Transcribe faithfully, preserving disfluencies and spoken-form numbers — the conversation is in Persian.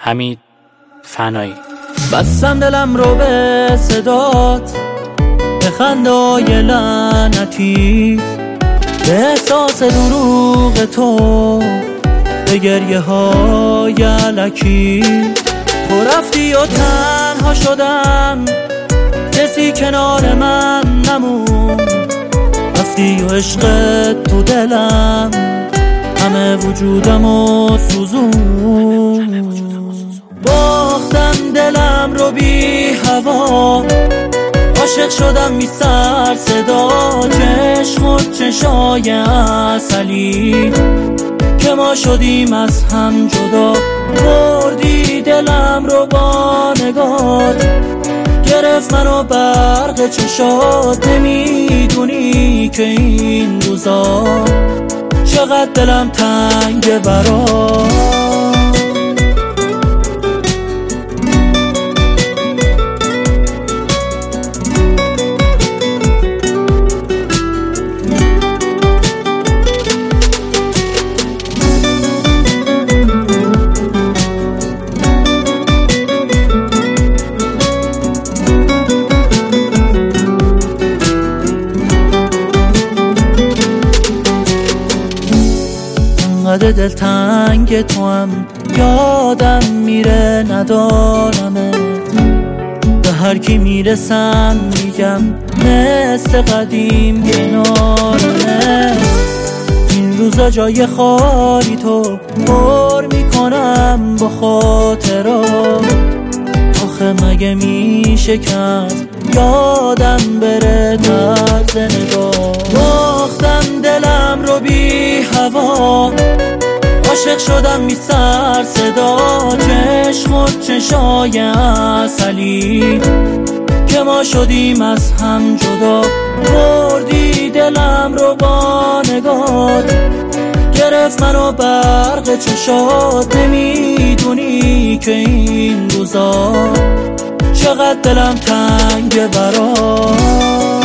حمید فنایی. بستم دلم رو به صدات، به خنده‌های لعنتی، به احساس دروغ تو، به گریه های الکی. تو رفتی و تنها شدم، کسی کنار من نمون. رفتی و عشقت تو دلم همه وجودمو سوزون. باختم دلم رو بی هوا، عاشق شدم بی سر صدا. چشم و چشای عسلی که ما شدیم از هم جدا. بردی دلم رو با نگات، گرفت منو برق چشات. نمیدونی که این روزا چقدر دلم تنگه برات. انقدر دلتنگ تو هم یادم میره ندارمه. به هر کی میرسم میگم مثل قدیم کنارمه. این روزا جای خالی تو پر میکنم با خاطرات. آخه مگه میشه کرد یادم بره طرز نگاه. باختم دلم رو بی هوا، عاشق شدم بی سر صدا. چشم و چشای عسلی که ما شدیم از هم جدا. بردی دلم رو با نگات، گرفت منو برق چشات. نمیدونی که این روزا چقدر دلم تنگه برات.